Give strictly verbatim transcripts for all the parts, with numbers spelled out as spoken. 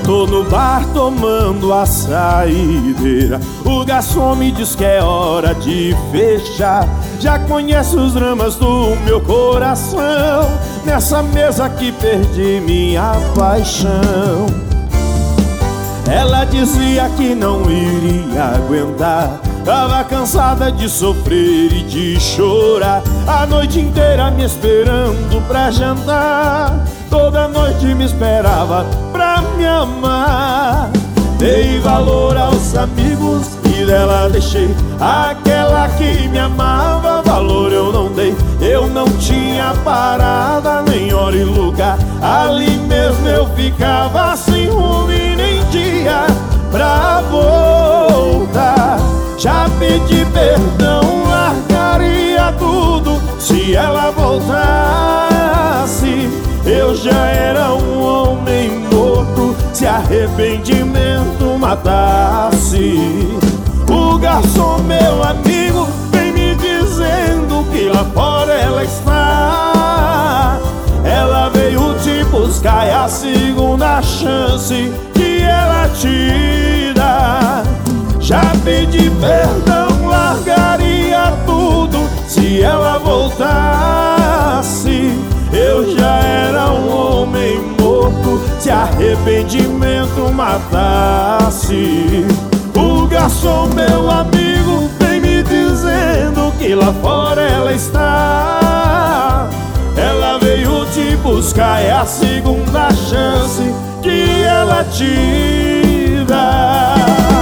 Tô no bar tomando a saideira, o garçom me diz que é hora de fechar. Já conhece os dramas do meu coração, nessa mesa que perdi minha paixão. Ela dizia que não iria aguentar, tava cansada de sofrer e de chorar, a noite inteira me esperando pra jantar, toda noite me esperava pra me amar. Dei valor aos amigos e dela deixei aquela que me amava. Valor eu não dei, eu não tinha parada, nem hora e lugar. Ali mesmo eu ficava sem rumo e nem dia pra voltar. Já pedi perdão, largaria tudo se ela voltasse. Eu já era um homem morto se arrependimento matasse. O garçom, meu amigo, vem me dizendo que lá fora ela está. Ela veio te buscar, é a segunda chance que ela te dá. Já pedi perdão, largaria tudo se ela voltasse. Eu já era um homem morto se arrependimento matasse. O garçom, meu amigo, vem me dizendo que lá fora ela está. Ela veio te buscar, é a segunda chance que ela te dá.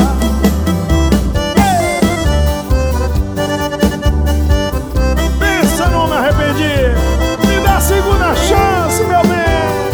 Pensa, não me arrependi. Segunda chance, meu bem.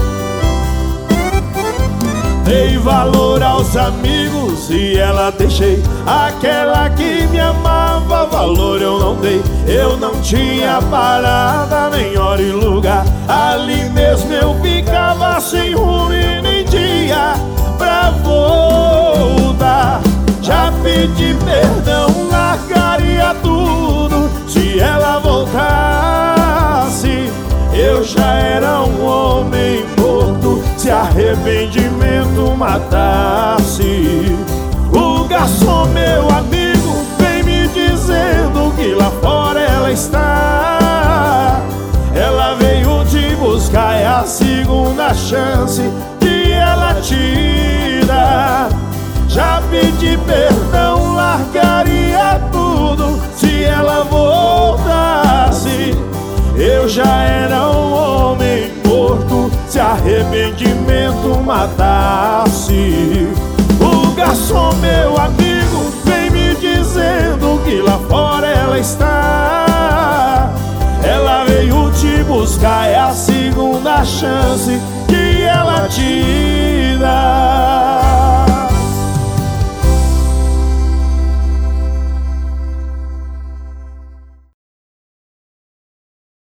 Dei valor aos amigos e ela deixei aquela que me amava. Valor eu não dei, eu não tinha parada, nem hora e lugar. Ali mesmo eu ficava sem rumo e nem dia pra voltar. Já pedi perdão, largaria tudo se ela voltasse. Eu já era um homem morto se arrependimento matasse. O garçom, meu amigo, vem me dizendo que lá fora ela está. Ela veio te buscar, é a segunda chance que ela te dá. Já pedi perdão, largaria tudo se ela voltasse. Eu já era um homem morto se arrependimento matasse. O garçom, meu amigo, vem me dizendo que lá fora ela está. Ela veio te buscar, é a segunda chance que ela te